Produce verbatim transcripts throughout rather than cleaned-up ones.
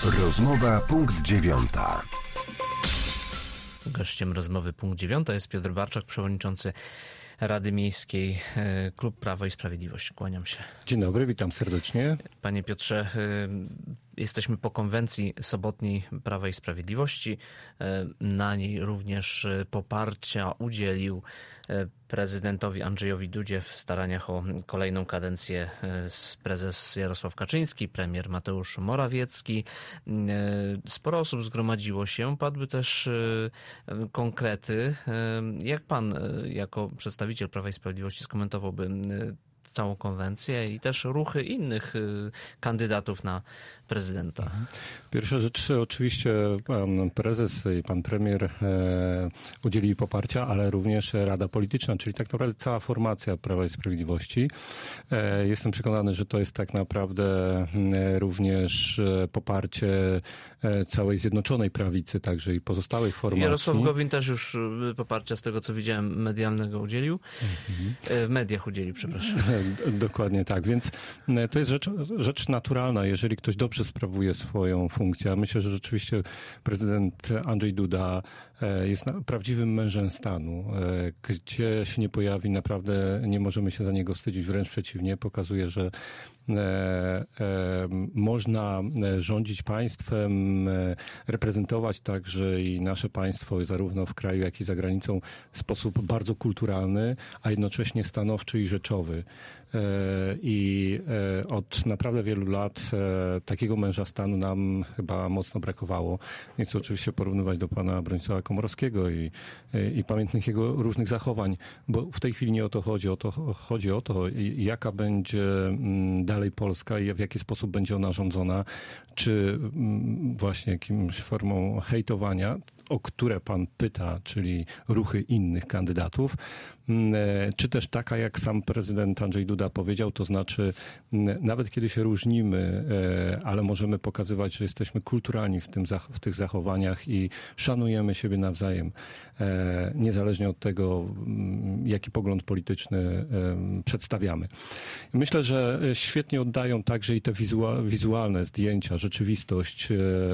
Rozmowa punkt dziewiąta. Gościem rozmowy punkt dziewiąta jest Piotr Barczak, przewodniczący Rady Miejskiej, Klub Prawo i Sprawiedliwość. Kłaniam się. Dzień dobry, witam serdecznie. Panie Piotrze, jesteśmy po konwencji sobotniej Prawa i Sprawiedliwości. Na niej również poparcia udzielił prezydentowi Andrzejowi Dudzie w staraniach o kolejną kadencję prezes Jarosław Kaczyński, premier Mateusz Morawiecki. Sporo osób zgromadziło się, padły też konkrety. Jak pan jako przedstawiciel Prawa i Sprawiedliwości skomentowałby całą konwencję i też ruchy innych kandydatów na prezydenta? Pierwsza rzecz, oczywiście pan prezes i pan premier e, udzielili poparcia, ale również Rada Polityczna, czyli tak naprawdę cała formacja Prawa i Sprawiedliwości. E, jestem przekonany, że to jest tak naprawdę e, również e, poparcie e, całej Zjednoczonej Prawicy, także i pozostałych formacji. Jarosław Gowin też już poparcia, z tego co widziałem, medialnego udzielił. Mhm. E, w mediach udzielił, przepraszam. Dokładnie tak, więc to jest rzecz, rzecz naturalna, jeżeli ktoś dobrze sprawuje swoją funkcję. Myślę, że rzeczywiście prezydent Andrzej Duda jest prawdziwym mężem stanu. Gdzie się nie pojawi, naprawdę nie możemy się za niego wstydzić, wręcz przeciwnie, pokazuje, że można rządzić państwem, reprezentować także i nasze państwo zarówno w kraju, jak i za granicą w sposób bardzo kulturalny, a jednocześnie stanowczy i rzeczowy. I od naprawdę wielu lat takiego męża stanu nam chyba mocno brakowało. Nie chcę oczywiście porównywać do pana Bronisława Komorowskiego i, i pamiętnych jego różnych zachowań, bo w tej chwili nie o to chodzi. O to chodzi o to, jaka będzie dalej Polska i w jaki sposób będzie ona rządzona, czy właśnie jakimś formą hejtowania, o które pan pyta, czyli ruchy innych kandydatów, czy też taka, jak sam prezydent Andrzej Duda powiedział, to znaczy nawet kiedy się różnimy, ale możemy pokazywać, że jesteśmy kulturalni w, tym, w tych zachowaniach i szanujemy siebie nawzajem, niezależnie od tego, jaki pogląd polityczny przedstawiamy. Myślę, że świetnie oddają także i te wizualne zdjęcia, rzeczywistość.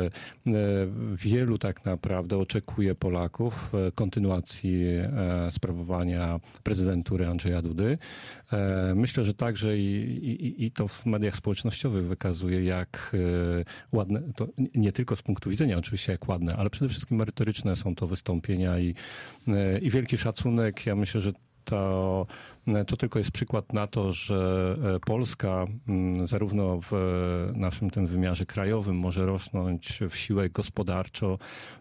Wielu tak naprawdę oczekuje Polaków kontynuacji sprawowania prezydentury Andrzeja Dudy. Myślę, że także i, i, i to w mediach społecznościowych wykazuje, jak ładne, to nie tylko z punktu widzenia oczywiście jak ładne, ale przede wszystkim merytoryczne są to wystąpienia i, i wielki szacunek. Ja myślę, że to, to tylko jest przykład na to, że Polska zarówno w naszym tym wymiarze krajowym może rosnąć w siłę gospodarczo,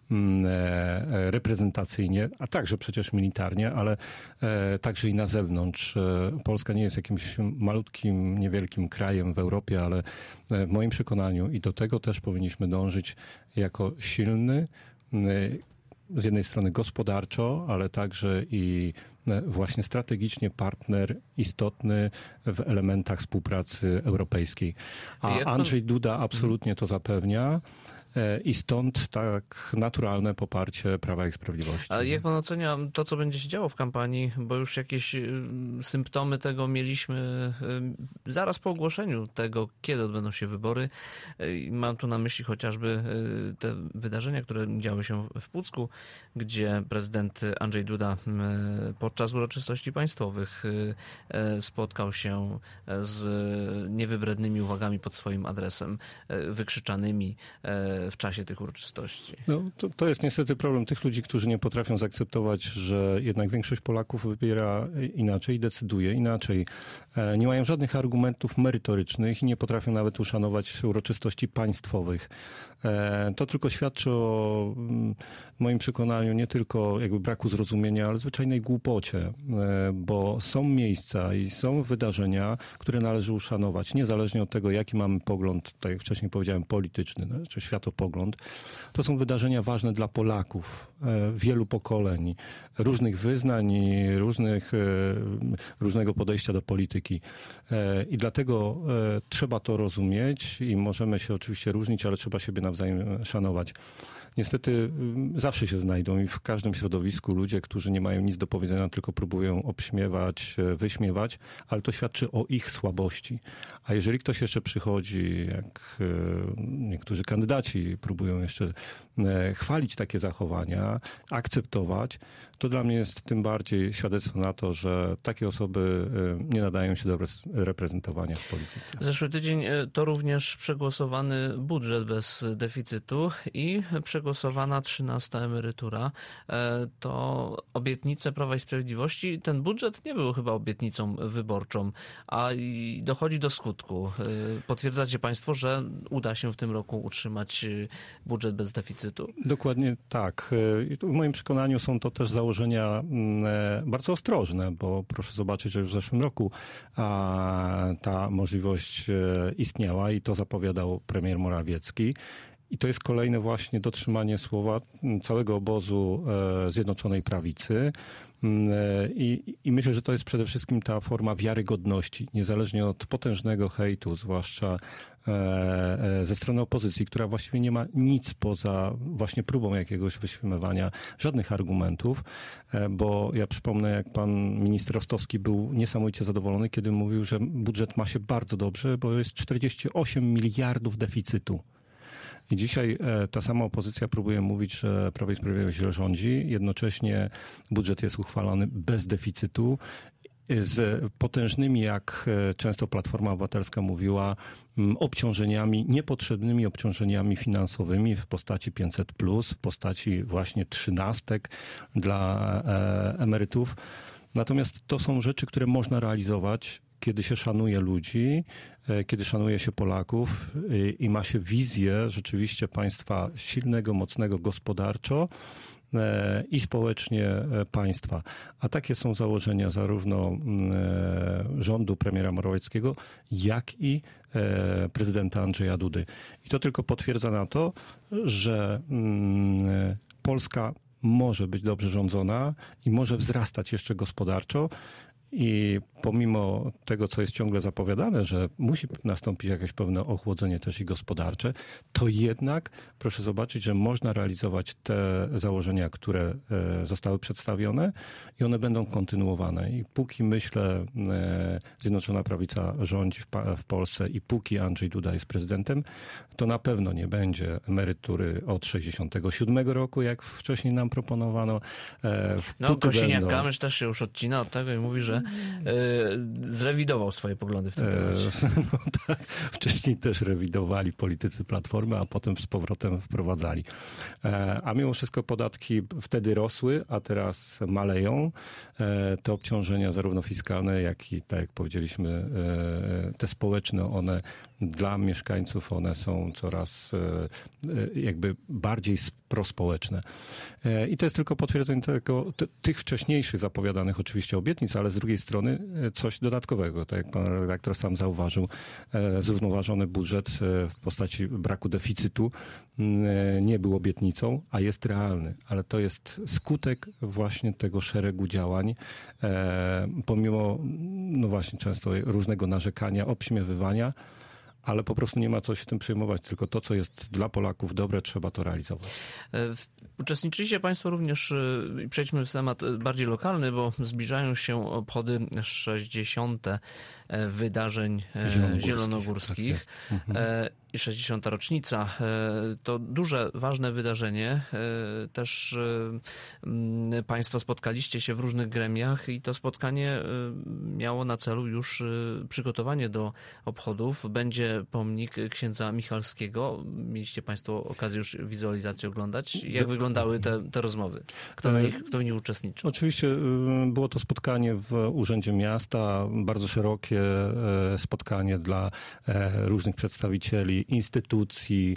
reprezentacyjnie, a także przecież militarnie, ale także i na zewnątrz. Polska nie jest jakimś malutkim, niewielkim krajem w Europie, ale w moim przekonaniu i do tego też powinniśmy dążyć jako silny, z jednej strony gospodarczo, ale także i właśnie strategicznie partner istotny w elementach współpracy europejskiej. A Andrzej Duda absolutnie to zapewnia. I stąd tak naturalne poparcie Prawa i Sprawiedliwości. A jak pan ocenia to, co będzie się działo w kampanii? Bo już jakieś symptomy tego mieliśmy zaraz po ogłoszeniu tego, kiedy odbędą się wybory. Mam tu na myśli chociażby te wydarzenia, które działy się w Pucku, gdzie prezydent Andrzej Duda podczas uroczystości państwowych spotkał się z niewybrednymi uwagami pod swoim adresem, wykrzyczanymi w czasie tych uroczystości. No, to, to jest niestety problem tych ludzi, którzy nie potrafią zaakceptować, że jednak większość Polaków wybiera inaczej, decyduje inaczej. Nie mają żadnych argumentów merytorycznych i nie potrafią nawet uszanować uroczystości państwowych. To tylko świadczy o w moim przekonaniu nie tylko jakby braku zrozumienia, ale zwyczajnej głupocie, bo są miejsca i są wydarzenia, które należy uszanować, niezależnie od tego, jaki mamy pogląd, tak jak wcześniej powiedziałem, polityczny, czy światopogląd. To są wydarzenia ważne dla Polaków, wielu pokoleń, różnych wyznań i różnych, różnego podejścia do polityki. I dlatego trzeba to rozumieć i możemy się oczywiście różnić, ale trzeba siebie nawzajem szanować. Niestety zawsze się znajdą i w każdym środowisku ludzie, którzy nie mają nic do powiedzenia, tylko próbują obśmiewać, wyśmiewać, ale to świadczy o ich słabości. A jeżeli ktoś jeszcze przychodzi, jak niektórzy kandydaci ci próbują jeszcze chwalić takie zachowania, akceptować, to dla mnie jest tym bardziej świadectwo na to, że takie osoby nie nadają się do reprezentowania w polityce. Zeszły tydzień to również przegłosowany budżet bez deficytu i przegłosowana trzynasta emerytura. To obietnice Prawa i Sprawiedliwości. Ten budżet nie był chyba obietnicą wyborczą, a dochodzi do skutku. Potwierdzacie państwo, że uda się w tym roku utrzymać budżet bez deficytu? Dokładnie tak. W moim przekonaniu są to też założenia bardzo ostrożne, bo proszę zobaczyć, że już w zeszłym roku ta możliwość istniała i to zapowiadał premier Morawiecki. I to jest kolejne właśnie dotrzymanie słowa całego obozu Zjednoczonej Prawicy. I, I myślę, że to jest przede wszystkim ta forma wiarygodności, niezależnie od potężnego hejtu, zwłaszcza ze strony opozycji, która właściwie nie ma nic poza właśnie próbą jakiegoś wyśmiewania, żadnych argumentów, bo ja przypomnę, jak pan minister Rostowski był niesamowicie zadowolony, kiedy mówił, że budżet ma się bardzo dobrze, bo jest czterdzieści osiem miliardów deficytu. I dzisiaj ta sama opozycja próbuje mówić, że Prawo i Sprawiedliwość źle rządzi. Jednocześnie budżet jest uchwalany bez deficytu, z potężnymi, jak często Platforma Obywatelska mówiła, obciążeniami, niepotrzebnymi obciążeniami finansowymi w postaci pięćset plus, w postaci właśnie trzynastek dla emerytów. Natomiast to są rzeczy, które można realizować, kiedy się szanuje ludzi, kiedy szanuje się Polaków i ma się wizję rzeczywiście państwa silnego, mocnego gospodarczo i społecznie państwa. A takie są założenia zarówno rządu premiera Morawieckiego, jak i prezydenta Andrzeja Dudy. I to tylko potwierdza na to, że Polska może być dobrze rządzona i może wzrastać jeszcze gospodarczo. I pomimo tego, co jest ciągle zapowiadane, że musi nastąpić jakieś pewne ochłodzenie też i gospodarcze, to jednak proszę zobaczyć, że można realizować te założenia, które zostały przedstawione i one będą kontynuowane. I póki, myślę, Zjednoczona Prawica rządzi w Polsce i póki Andrzej Duda jest prezydentem, to na pewno nie będzie emerytury od sześćdziesiątego siódmego roku, jak wcześniej nam proponowano. No, Kosiniak-Kamysz też się już odcina od tego i mówi, że zrewidował swoje poglądy w tym temacie. No tak, wcześniej też rewidowali politycy Platformy, a potem z powrotem wprowadzali. A mimo wszystko podatki wtedy rosły, a teraz maleją. Te obciążenia zarówno fiskalne, jak i, tak jak powiedzieliśmy, te społeczne, one dla mieszkańców one są coraz jakby bardziej prospołeczne. I to jest tylko potwierdzenie tego, tych wcześniejszych zapowiadanych oczywiście obietnic, ale z drugiej strony coś dodatkowego. Tak jak pan redaktor sam zauważył, zrównoważony budżet w postaci braku deficytu nie był obietnicą, a jest realny. Ale to jest skutek właśnie tego szeregu działań, pomimo no właśnie często różnego narzekania, obśmiewywania, ale po prostu nie ma co się tym przejmować, tylko to, co jest dla Polaków dobre, trzeba to realizować. Uczestniczycie państwo również, przejdźmy w temat bardziej lokalny, bo zbliżają się obchody sześćdziesiąte wydarzeń zielonogórskich, zielonogórskich tak i sześćdziesiąta rocznica. To duże, ważne wydarzenie. Też państwo spotkaliście się w różnych gremiach i to spotkanie miało na celu już przygotowanie do obchodów. Będzie pomnik księdza Michalskiego. Mieliście państwo okazję już wizualizację oglądać. Jak wyglądały te, te rozmowy? Kto w nich, kto w nich uczestniczył? Oczywiście było to spotkanie w Urzędzie Miasta, bardzo szerokie spotkanie dla różnych przedstawicieli instytucji,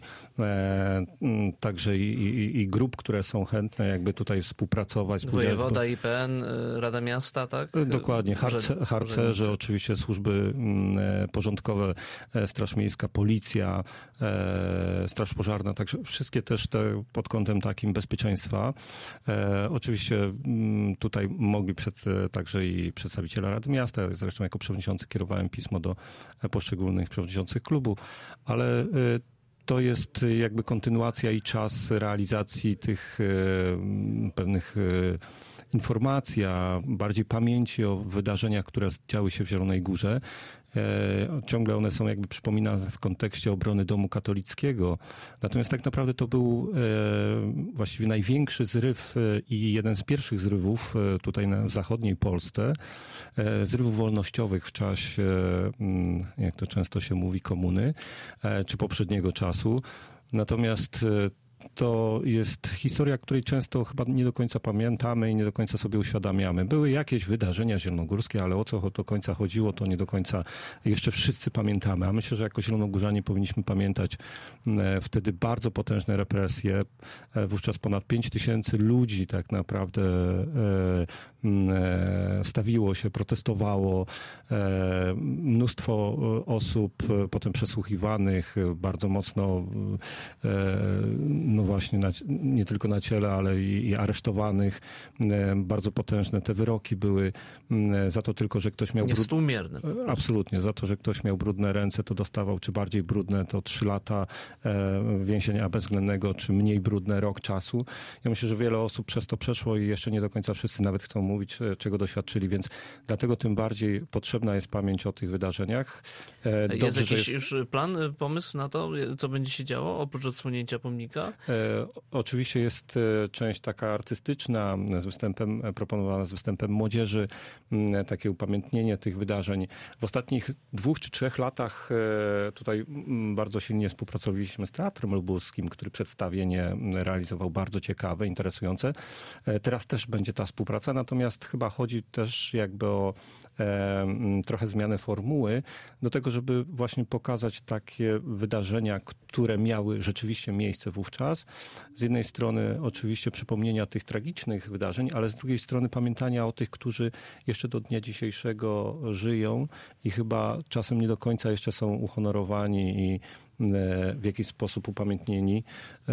także i, i, i grup, które są chętne jakby tutaj współpracować. Wojewoda, I P N, Rada Miasta, tak? Dokładnie. Harce, harcerze, oczywiście służby porządkowe, Straż Miejska, Policja, Straż Pożarna, także wszystkie też te pod kątem takim bezpieczeństwa. Oczywiście tutaj mogli przed, także i przedstawiciele Rady Miasta, zresztą jako przewodniczący kierowałem pismo do poszczególnych przewodniczących klubu, ale to jest jakby kontynuacja i czas realizacji tych pewnych informacji, a bardziej pamięci o wydarzeniach, które działy się w Zielonej Górze. Ciągle one są jakby przypominane w kontekście obrony domu katolickiego. Natomiast tak naprawdę to był właściwie największy zryw i jeden z pierwszych zrywów tutaj na zachodniej Polsce, zrywów wolnościowych w czasie, jak to często się mówi, komuny, czy poprzedniego czasu. Natomiast to jest historia, której często chyba nie do końca pamiętamy i nie do końca sobie uświadamiamy. Były jakieś wydarzenia zielonogórskie, ale o co do końca chodziło, to nie do końca jeszcze wszyscy pamiętamy. A myślę, że jako zielonogórzanie powinniśmy pamiętać wtedy bardzo potężne represje. Wówczas ponad pięć tysięcy ludzi tak naprawdę stawiło się, protestowało. Mnóstwo osób potem przesłuchiwanych, bardzo mocno no właśnie na, nie tylko na ciele, ale i, i aresztowanych. Bardzo potężne te wyroki były za to tylko, że ktoś miał... Niewspółmierne. Brud... Absolutnie. Za to, że ktoś miał brudne ręce, to dostawał, czy bardziej brudne, to trzy lata więzienia bezwzględnego, czy mniej brudne, rok czasu. Ja myślę, że wiele osób przez to przeszło i jeszcze nie do końca wszyscy nawet chcą mówić, czego doświadczyli, więc dlatego tym bardziej potrzebna jest pamięć o tych wydarzeniach. Dobrze, jest jakiś jest... już plan, pomysł na to, co będzie się działo, oprócz odsłonięcia pomnika? E, oczywiście jest część taka artystyczna z występem, proponowana z występem młodzieży, m, takie upamiętnienie tych wydarzeń. W ostatnich dwóch czy trzech latach e, tutaj m, bardzo silnie współpracowaliśmy z Teatrem Lubuskim, który przedstawienie realizował bardzo ciekawe, interesujące. E, teraz też będzie ta współpraca, natomiast chyba chodzi też jakby o trochę zmianę formuły do tego, żeby właśnie pokazać takie wydarzenia, które miały rzeczywiście miejsce wówczas. Z jednej strony oczywiście przypomnienia tych tragicznych wydarzeń, ale z drugiej strony pamiętania o tych, którzy jeszcze do dnia dzisiejszego żyją i chyba czasem nie do końca jeszcze są uhonorowani i w jakiś sposób upamiętnieni.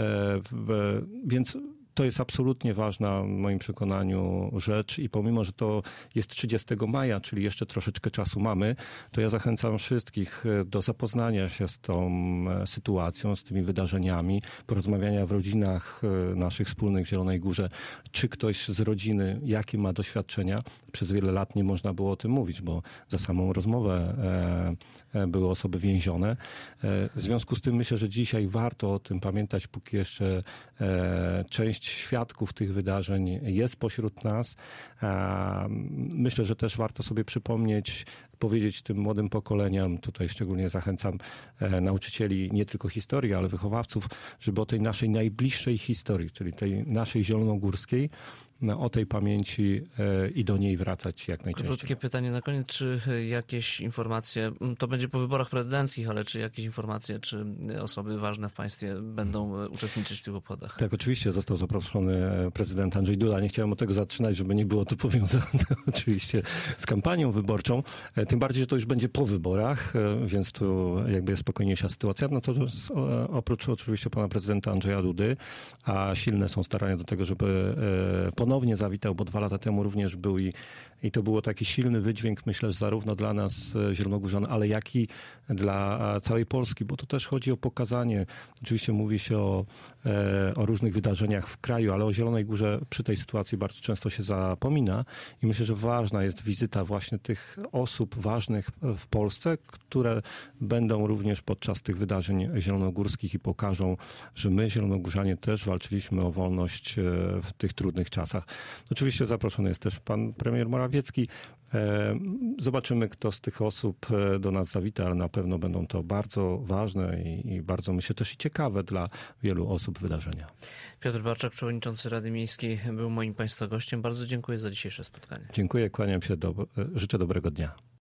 Więc to jest absolutnie ważna w moim przekonaniu rzecz i pomimo, że to jest trzydziestego maja, czyli jeszcze troszeczkę czasu mamy, to ja zachęcam wszystkich do zapoznania się z tą sytuacją, z tymi wydarzeniami, porozmawiania w rodzinach naszych wspólnych w Zielonej Górze, czy ktoś z rodziny, jakie ma doświadczenia. Przez wiele lat nie można było o tym mówić, bo za samą rozmowę były osoby więzione. W związku z tym myślę, że dzisiaj warto o tym pamiętać, póki jeszcze część świadków tych wydarzeń jest pośród nas. Myślę, że też warto sobie przypomnieć, powiedzieć tym młodym pokoleniom, tutaj szczególnie zachęcam nauczycieli nie tylko historii, ale wychowawców, żeby o tej naszej najbliższej historii, czyli tej naszej zielonogórskiej, o tej pamięci i do niej wracać jak najczęściej. Krótkie pytanie na koniec. Czy jakieś informacje, to będzie po wyborach prezydenckich, ale czy jakieś informacje, czy osoby ważne w państwie będą uczestniczyć w tych obchodach? Tak, oczywiście został zaproszony prezydent Andrzej Duda. Nie chciałem od tego zaczynać, żeby nie było to powiązane oczywiście z kampanią wyborczą. Tym bardziej, że to już będzie po wyborach, więc tu jakby jest spokojniejsza sytuacja. No to oprócz oczywiście pana prezydenta Andrzeja Dudy, a silne są starania do tego, żeby ponownie ponownie zawitał, bo dwa lata temu również był i, i to było taki silny wydźwięk, myślę, zarówno dla nas zielonogórzan, ale jak i dla całej Polski, bo to też chodzi o pokazanie. Oczywiście mówi się o, o różnych wydarzeniach w kraju, ale o Zielonej Górze przy tej sytuacji bardzo często się zapomina i myślę, że ważna jest wizyta właśnie tych osób ważnych w Polsce, które będą również podczas tych wydarzeń zielonogórskich i pokażą, że my, zielonogórzanie, też walczyliśmy o wolność w tych trudnych czasach. Oczywiście zaproszony jest też pan premier Morawiecki. Zobaczymy, kto z tych osób do nas zawita, ale na pewno będą to bardzo ważne i, i bardzo, myślę, też i ciekawe dla wielu osób wydarzenia. Piotr Barczak, przewodniczący Rady Miejskiej, był moim państwa gościem. Bardzo dziękuję za dzisiejsze spotkanie. Dziękuję, kłaniam się, do, życzę dobrego dnia.